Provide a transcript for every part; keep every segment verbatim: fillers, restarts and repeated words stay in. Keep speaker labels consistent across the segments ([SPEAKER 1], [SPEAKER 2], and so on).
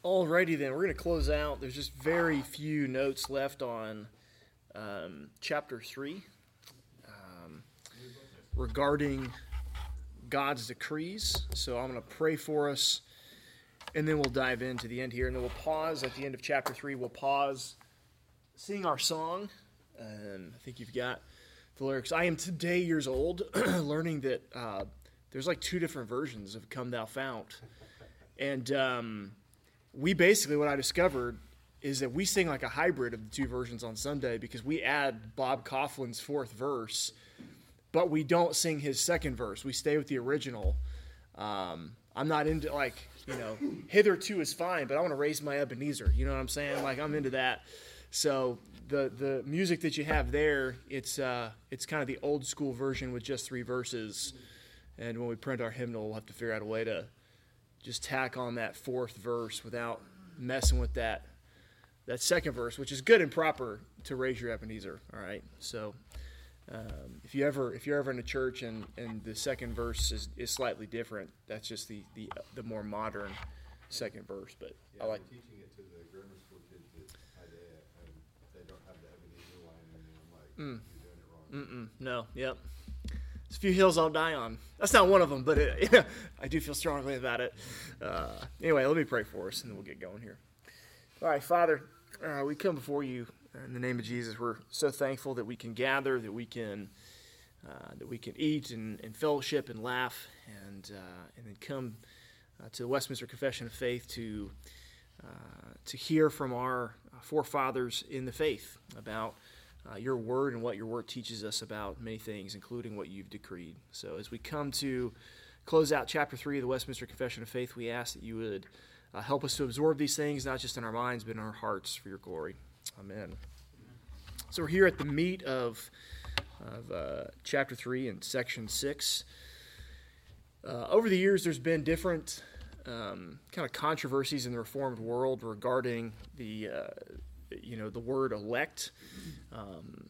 [SPEAKER 1] Alrighty then, we're going to close out. There's just very few notes left on um, chapter three um, regarding God's decrees. So I'm going to pray for us, and then we'll dive into the end here. And then we'll pause at the end of chapter three. We'll pause, sing our song. Um, I think you've got the lyrics. I am today years old, learning that uh, there's like two different versions of Come Thou Fount. And um, we basically, what I discovered is that we sing like a hybrid of the two versions on Sunday because we add Bob Coughlin's fourth verse, but we don't sing his second verse. We stay with the original. Um, I'm not into, like, you know, hitherto is fine, but I want to raise my Ebenezer. You know what I'm saying? Like, I'm into that. So the the music that you have there, it's uh, it's kind of the old school version with just three verses. And when we print our hymnal, we'll have to figure out a way to just tack on that fourth verse without messing with that that second verse, which is good and proper to raise your Ebenezer. All right. So um, if you ever if you're ever in a church and, and the second verse is, is slightly different, that's just the, the the more modern second verse. But
[SPEAKER 2] yeah,
[SPEAKER 1] I like
[SPEAKER 2] I'm teaching it to the grammar school kids at Idea, and they don't have the Ebenezer line, and I'm like,
[SPEAKER 1] Mm.
[SPEAKER 2] you're doing it wrong.
[SPEAKER 1] Mm-mm, no. Yep. There's a few hills I'll die on. That's not one of them, but it, yeah, I do feel strongly about it. Uh, anyway, let me pray for us, and then we'll get going here. All right, Father, uh, we come before you in the name of Jesus. We're so thankful that we can gather, that we can uh, that we can eat and, and fellowship and laugh, and uh, and then come uh, to the Westminster Confession of Faith to uh, to hear from our forefathers in the faith about Uh, your word and what your word teaches us about many things, including what you've decreed. So as we come to close out chapter three of the Westminster Confession of Faith, we ask that you would uh, help us to absorb these things, not just in our minds, but in our hearts for your glory. Amen. So we're here at the meat of, of uh, chapter three and section six. Uh, over the years, there's been different um, kind of controversies in the Reformed world regarding the uh, you know, the word elect, um,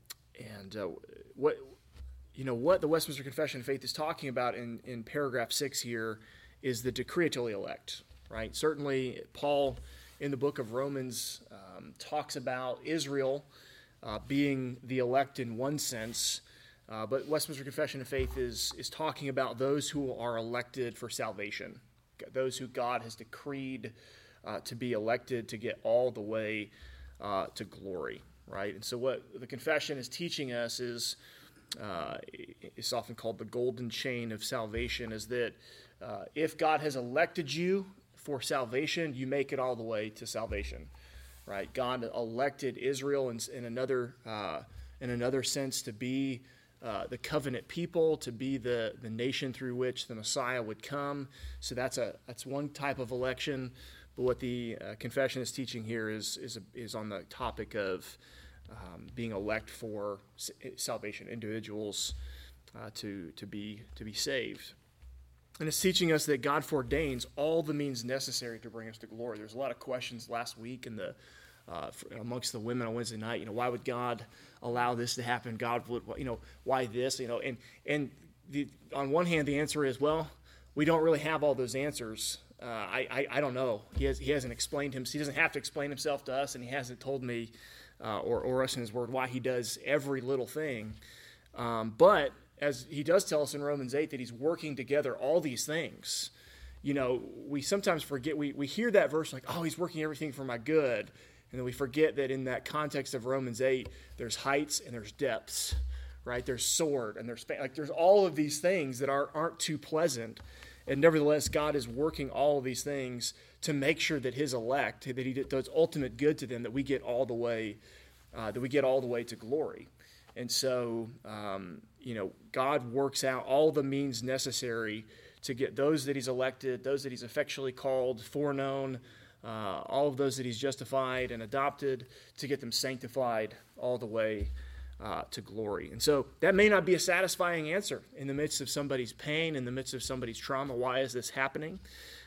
[SPEAKER 1] and uh, what, you know, what the Westminster Confession of Faith is talking about in, in paragraph six here is the decretally elect, right? Certainly, Paul in the book of Romans um, talks about Israel uh, being the elect in one sense, uh, but Westminster Confession of Faith is is talking about those who are elected for salvation, those who God has decreed uh, to be elected to get all the way Uh, to glory, right? And so what the confession is teaching us is, uh, it's often called the golden chain of salvation, is that uh, if God has elected you for salvation, you make it all the way to salvation, right? God elected Israel in, in another uh, in another sense to be uh, the covenant people, to be the, the nation through which the Messiah would come. So that's a that's one type of election. But what the uh, confession is teaching here is is, a, is on the topic of um, being elect for salvation, individuals uh, to to be to be saved, and it's teaching us that God foreordains all the means necessary to bring us to glory. There's a lot of questions last week in the uh, amongst the women on Wednesday night. You know, why would God allow this to happen? God would, you know, why this? You know, and and the, on one hand, the answer is, well, we don't really have all those answers. Uh, I, I I don't know. He has he hasn't explained him. He doesn't have to explain himself to us, and he hasn't told me uh, or or us in his word why he does every little thing. Um, but as he does tell us in Romans eight that he's working together all these things. You know, we sometimes forget. We we hear that verse like, oh, he's working everything for my good, and then we forget that in that context of Romans eight, there's heights and there's depths, right? There's sword and there's span. Like there's all of these things that are aren't too pleasant. And nevertheless, God is working all of these things to make sure that His elect, that He does ultimate good to them, that we get all the way, uh, that we get all the way to glory. And so, um, you know, God works out all the means necessary to get those that He's elected, those that He's effectually called, foreknown, uh, all of those that He's justified and adopted, to get them sanctified all the way Uh, to glory. And so that may not be a satisfying answer in the midst of somebody's pain, in the midst of somebody's trauma. Why is this happening?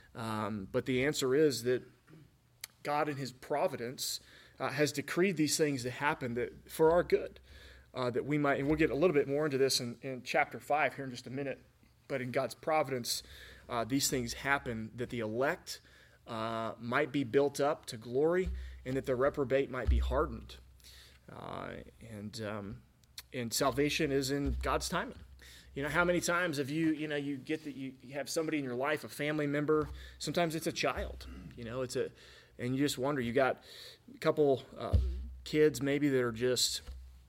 [SPEAKER 1] Um, but the answer is that God in His providence uh, has decreed these things to happen that for our good, uh, that we might, and we'll get a little bit more into this in, in chapter five here in just a minute, but in God's providence, uh, these things happen that the elect uh, might be built up to glory, and that the reprobate might be hardened. Uh, and um, and salvation is in God's timing. You know, how many times have you, you know, you get that you, you have somebody in your life, a family member, sometimes it's a child, you know, it's a, and you just wonder, you got a couple uh, kids maybe that are just,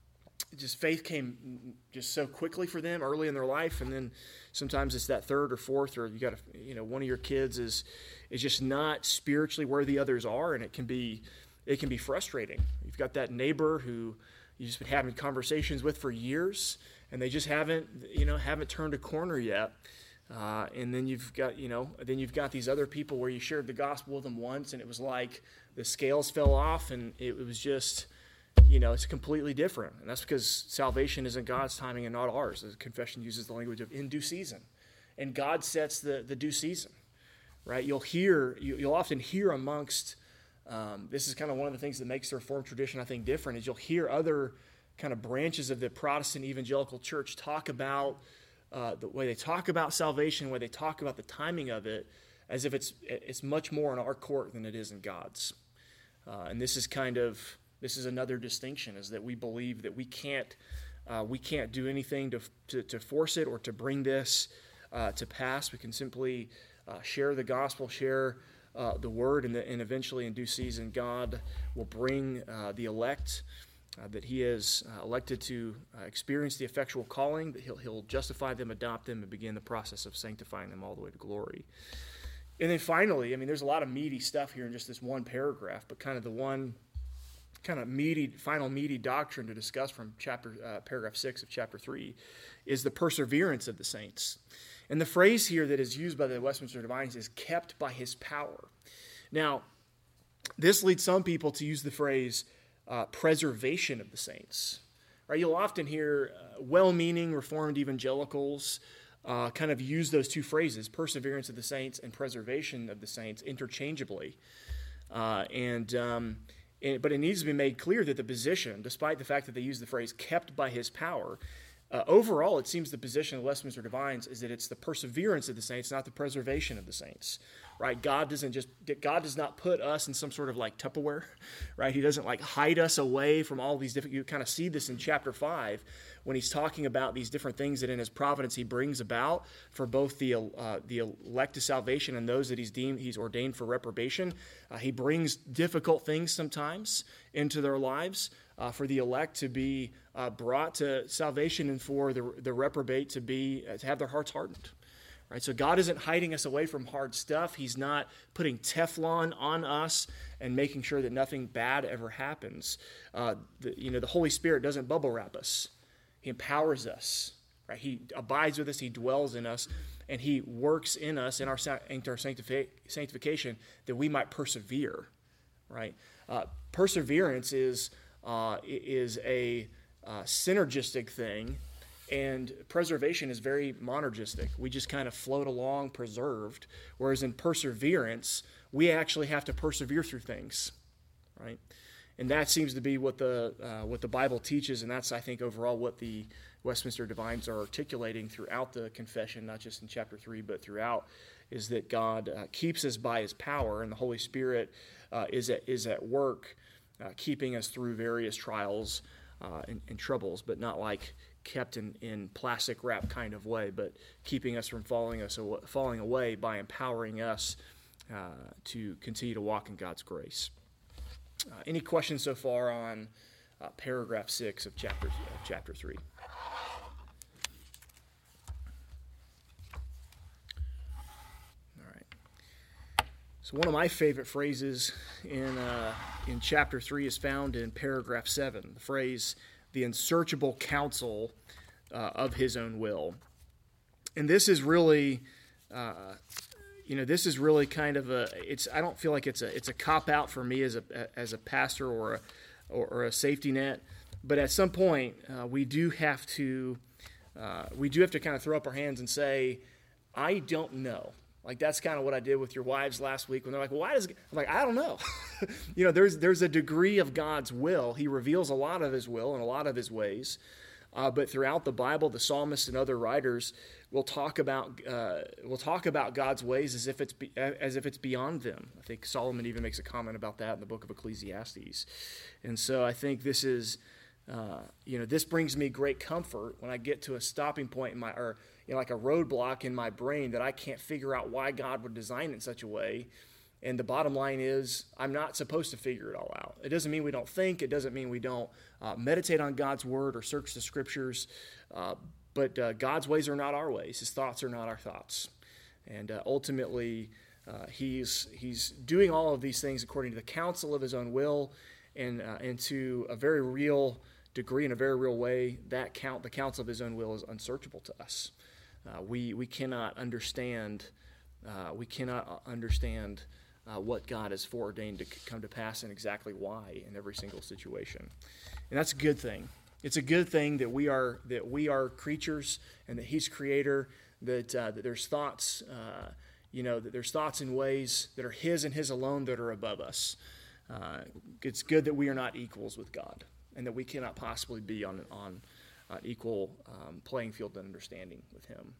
[SPEAKER 1] just faith came just so quickly for them early in their life, and then sometimes it's that third or fourth, or you got, a, you know, one of your kids is, is just not spiritually where the others are, and it can be, it can be frustrating. You've got that neighbor who you've just been having conversations with for years, and they just haven't, you know, haven't turned a corner yet. Uh, and then you've got, you know, then you've got these other people where you shared the gospel with them once, and it was like the scales fell off, and it, it was just, you know, it's completely different. And that's because salvation isn't God's timing and not ours. The confession uses the language of in due season, and God sets the the due season, right? You'll hear, you, you'll often hear amongst. Um, this is kind of one of the things that makes the Reformed tradition, I think, different. Is you'll hear other kind of branches of the Protestant evangelical church talk about uh, the way they talk about salvation, the way they talk about the timing of it, as if it's it's much more in our court than it is in God's. Uh, and this is kind of this is another distinction, is that we believe that we can't uh, we can't do anything to to, to force it or to bring this uh, to pass. We can simply uh, share the gospel, share uh, the word, and, the, and eventually, in due season, God will bring uh, the elect. Uh, that he has uh, elected to uh, experience the effectual calling, that he'll, he'll justify them, adopt them, and begin the process of sanctifying them all the way to glory. And then finally, I mean, there's a lot of meaty stuff here in just this one paragraph, but kind of the one kind of meaty, final meaty doctrine to discuss from chapter uh, paragraph six of chapter three is the perseverance of the saints. And the phrase here that is used by the Westminster Divines is kept by his power. Now, this leads some people to use the phrase Uh, preservation of the saints, right? You'll often hear uh, well-meaning Reformed evangelicals uh, kind of use those two phrases, perseverance of the saints and preservation of the saints, interchangeably. Uh, and, um, and but it needs to be made clear that the position, despite the fact that they use the phrase "kept by His power," uh, overall it seems the position of Westminster Divines is that it's the perseverance of the saints, not the preservation of the saints. Right? God doesn't just, God does not put us in some sort of like Tupperware, right? He doesn't like hide us away from all these different, you kind of see this in chapter five when he's talking about these different things that in his providence he brings about for both the uh, the elect to salvation and those that he's deemed, he's ordained for reprobation. Uh, he brings difficult things sometimes into their lives uh, for the elect to be uh, brought to salvation and for the, the reprobate to be, uh, to have their hearts hardened. Right, so God isn't hiding us away from hard stuff. He's not putting Teflon on us and making sure that nothing bad ever happens. Uh, the, you know, the Holy Spirit doesn't bubble wrap us. He empowers us. Right? He abides with us. He dwells in us, and He works in us in our, in our sanctifi- sanctification that we might persevere. Right? Uh, perseverance is uh, is a uh, synergistic thing. And preservation is very monergistic. We just kind of float along preserved, whereas in perseverance, we actually have to persevere through things, right? And that seems to be what the uh, what the Bible teaches, and that's, I think, overall what the Westminster Divines are articulating throughout the confession, not just in chapter three, but throughout, is that God uh, keeps us by His power, and the Holy Spirit uh, is at, is at work uh, keeping us through various trials uh, and, and troubles, but not like kept in, in plastic wrap kind of way, but keeping us from falling us away, falling away by empowering us uh, to continue to walk in God's grace. Uh, any questions so far on uh, paragraph six of chapter uh, chapter three? All right. So one of my favorite phrases in uh, in chapter three is found in paragraph seven. The phrase, the unsearchable counsel uh, of His own will. And this is really, uh, you know, this is really kind of a, it's, I don't feel like it's a, it's a cop-out for me as a, as a pastor or a, or, or a safety net. But at some point, uh, we do have to, uh, we do have to kind of throw up our hands and say, I don't know. Like, that's kind of what I did with your wives last week when they're like, well, why does, I'm like, I don't know. you know, there's there's a degree of God's will. He reveals a lot of His will and a lot of His ways. Uh, but throughout the Bible, the psalmists and other writers will talk about uh, will talk about God's ways as if it's be, as if it's beyond them. I think Solomon even makes a comment about that in the book of Ecclesiastes. And so I think this is, uh, you know, this brings me great comfort when I get to a stopping point in my, or you know, like a roadblock in my brain that I can't figure out why God would design it in such a way. And the bottom line is, I'm not supposed to figure it all out. It doesn't mean we don't think. It doesn't mean we don't uh, meditate on God's word or search the scriptures. Uh, but uh, God's ways are not our ways. His thoughts are not our thoughts. And uh, ultimately, uh, he's he's doing all of these things according to the counsel of his own will, and uh, and to a very real degree, in a very real way, that count the counsel of his own will is unsearchable to us. Uh, we we cannot understand. Uh, we cannot understand. Uh, what God has foreordained to come to pass and exactly why in every single situation. And that's a good thing. It's a good thing that we are that we are creatures and that he's creator, that, uh, that there's thoughts, uh, you know, that there's thoughts and ways that are his and his alone that are above us. Uh, it's good that we are not equals with God and that we cannot possibly be on on uh, equal um, playing field and understanding with him.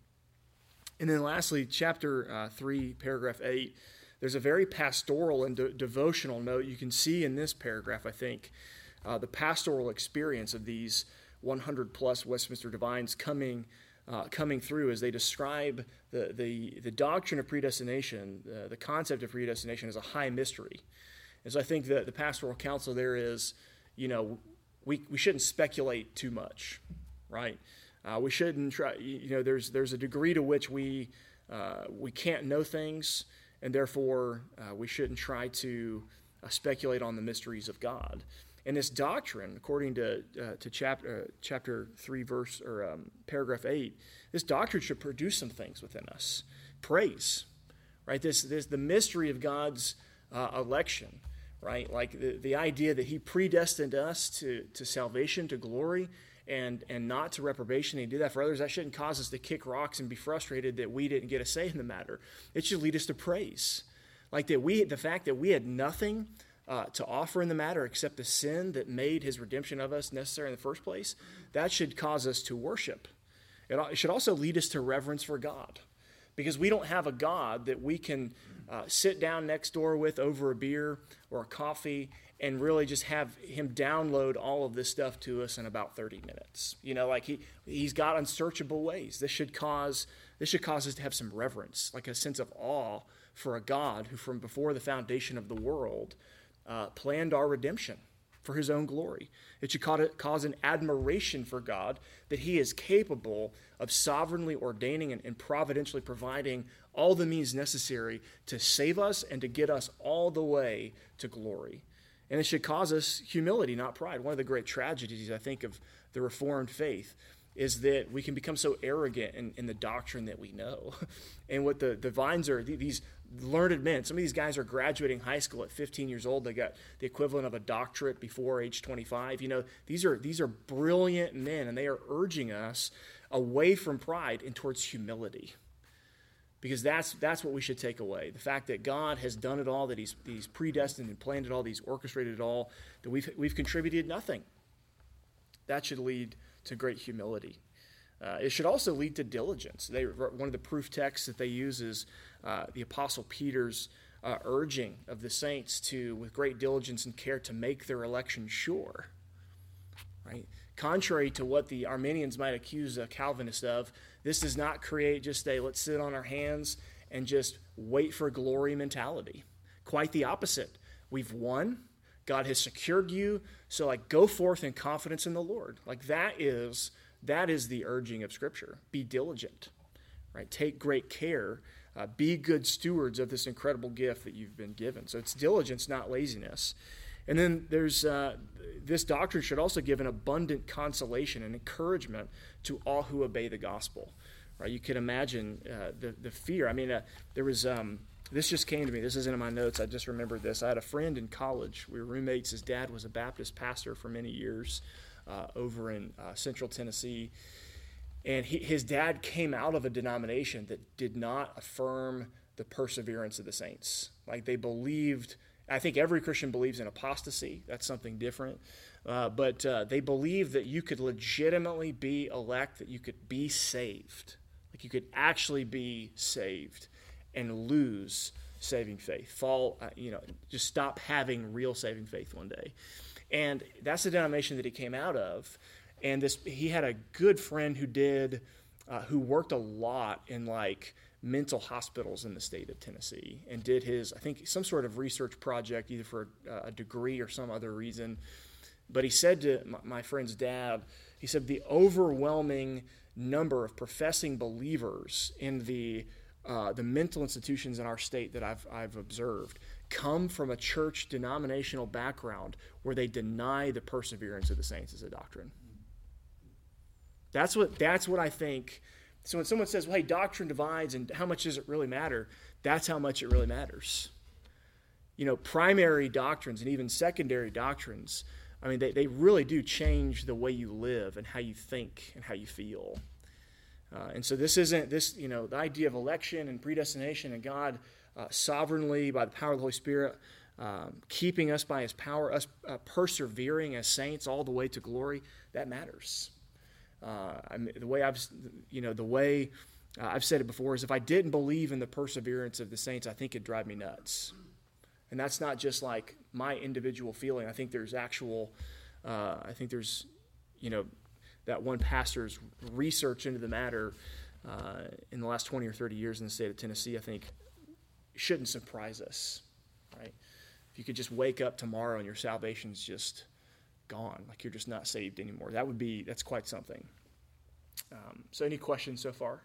[SPEAKER 1] And then lastly, chapter uh, three, paragraph eight, there's a very pastoral and de- devotional note. You can see in this paragraph, I think, uh, the pastoral experience of these one hundred plus Westminster Divines coming uh, coming through as they describe the the, the doctrine of predestination, uh, the concept of predestination as a high mystery. And so I think that the pastoral counsel there is, you know, we, we shouldn't speculate too much, right? Uh, we shouldn't try, you know, there's there's a degree to which we uh, we can't know things. And therefore, uh, we shouldn't try to uh, speculate on the mysteries of God. And this doctrine, according to uh, to chapter uh, chapter three, verse or um, paragraph eight, this doctrine should produce some things within us. Praise, right? This this the mystery of God's uh, election, right? Like the, the idea that He predestined us to to salvation, to glory, and and not to reprobation. He did that for others. That shouldn't cause us to kick rocks and be frustrated that we didn't get a say in the matter. It should lead us to praise. Like that we, the fact that we had nothing uh, to offer in the matter except the sin that made his redemption of us necessary in the first place, that should cause us to worship. It, it should also lead us to reverence for God. Because we don't have a God that we can uh, sit down next door with over a beer or a coffee and really just have him download all of this stuff to us in about thirty minutes. You know, like he, he's got unsearchable ways. This should cause this should cause us to have some reverence, like a sense of awe for a God who from before the foundation of the world uh, planned our redemption for his own glory. It should cause an admiration for God that he is capable of sovereignly ordaining and, and providentially providing all the means necessary to save us and to get us all the way to glory. And it should cause us humility, not pride. One of the great tragedies, I think, of the Reformed faith is that we can become so arrogant in, in the doctrine that we know. And what the divines are, these learned men, some of these guys are graduating high school at fifteen years old. They got the equivalent of a doctorate before age twenty-five. You know, these are these are brilliant men, and they are urging us away from pride and towards humility. Because that's that's what we should take away. The fact that God has done it all, that he's, he's predestined and planned it all, that he's orchestrated it all, that we've, we've contributed nothing. That should lead to great humility. Uh, it should also lead to diligence. They, one of the proof texts that they use is uh, the Apostle Peter's uh, urging of the saints to, with great diligence and care, to make their election sure. Right? Contrary to what the Arminians might accuse a Calvinist of, this does not create just a let's sit on our hands and just wait for glory mentality. Quite the opposite. We've won. God has secured you. So like go forth in confidence in the Lord. Like that is that is the urging of Scripture. Be diligent. Right? Take great care. Uh, be good stewards of this incredible gift that you've been given. So it's diligence, not laziness. And then there's uh, this doctrine should also give an abundant consolation and encouragement to all who obey the gospel. Right? You can imagine uh, the the fear. I mean, uh, there was um, this just came to me. This isn't in my notes. I just remembered this. I had a friend in college. We were roommates. His dad was a Baptist pastor for many years uh, over in uh, Central Tennessee. And he, his dad came out of a denomination that did not affirm the perseverance of the saints. Like they believed I think every Christian believes in apostasy. That's something different. Uh, but uh, they believe that you could legitimately be elect, that you could be saved. Like you could actually be saved and lose saving faith. Fall, uh, you know, just stop having real saving faith one day. And that's the denomination that he came out of. And this, he had a good friend who did, uh, who worked a lot in like mental hospitals in the state of Tennessee and did his, I think, some sort of research project, either for a, a degree or some other reason. But he said to my, my friend's dad, he said the overwhelming number of professing believers in the uh, the mental institutions in our state that I've I've observed come from a church denominational background where they deny the perseverance of the saints as a doctrine. That's what that's what I think. So when someone says, well, hey, doctrine divides and how much does it really matter? That's how much it really matters. You know, primary doctrines and even secondary doctrines, I mean, they, they really do change the way you live and how you think and how you feel. Uh, and so this isn't, this, you know, the idea of election and predestination and God uh, sovereignly, by the power of the Holy Spirit, um, keeping us by his power, us uh, persevering as saints all the way to glory, that matters. Uh, I mean, the way I've, you know, the way uh, I've said it before is if I didn't believe in the perseverance of the saints, I think it'd drive me nuts. And that's not just like my individual feeling. I think there's actual, uh, I think there's, you know, that one pastor's research into the matter uh, in the last twenty or thirty years in the state of Tennessee, I think shouldn't surprise us, right? If you could just wake up tomorrow and your salvation's just gone, like you're just not saved anymore. That would be, that's quite something. Um, so any questions so far?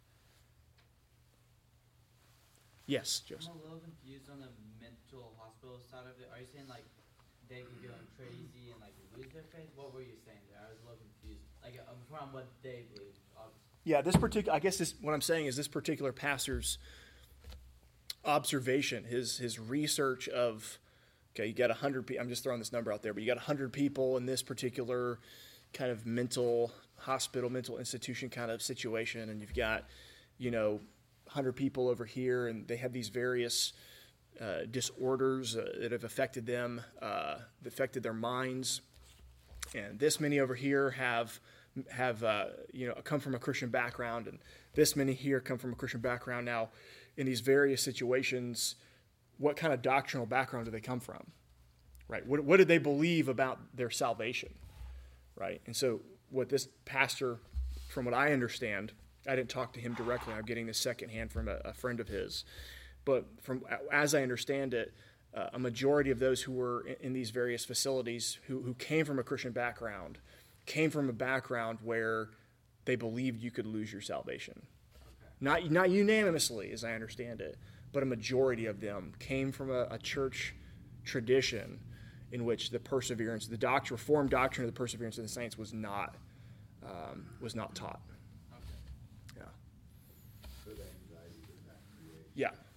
[SPEAKER 1] Yes, Joseph.
[SPEAKER 3] I'm a little confused on the mental hospital side of it. Are you saying like they could go crazy and like lose their faith? What were you saying there? I was a little confused. Like um, from what they believe, obviously.
[SPEAKER 1] Yeah, this particular, I guess this, what I'm saying is this particular pastor's observation, his his research of, okay, you got one hundred people, I'm just throwing this number out there, but you got one hundred people in this particular kind of mental hospital, mental institution kind of situation, and you've got, you know, one hundred people over here, and they have these various uh, disorders uh, that have affected them, uh, affected their minds, and this many over here have have uh, you know come from a Christian background, and this many here come from a Christian background. Now, in these various situations, what kind of doctrinal background do they come from? Right? What what did they believe about their salvation? Right? And so, what this pastor, from what I understand, I didn't talk to him directly. I'm getting this secondhand from a, a friend of his, but from as I understand it, uh, a majority of those who were in, in these various facilities who who came from a Christian background came from a background where they believed you could lose your salvation.
[SPEAKER 3] Okay.
[SPEAKER 1] Not not unanimously, as I understand it, but a majority of them came from a, a church tradition in which the perseverance, the doctrine, Reformed doctrine of the perseverance of the saints was not um, was not taught.
[SPEAKER 3] Okay.
[SPEAKER 1] Yeah.
[SPEAKER 2] So the anxiety that that creates.
[SPEAKER 1] Yeah.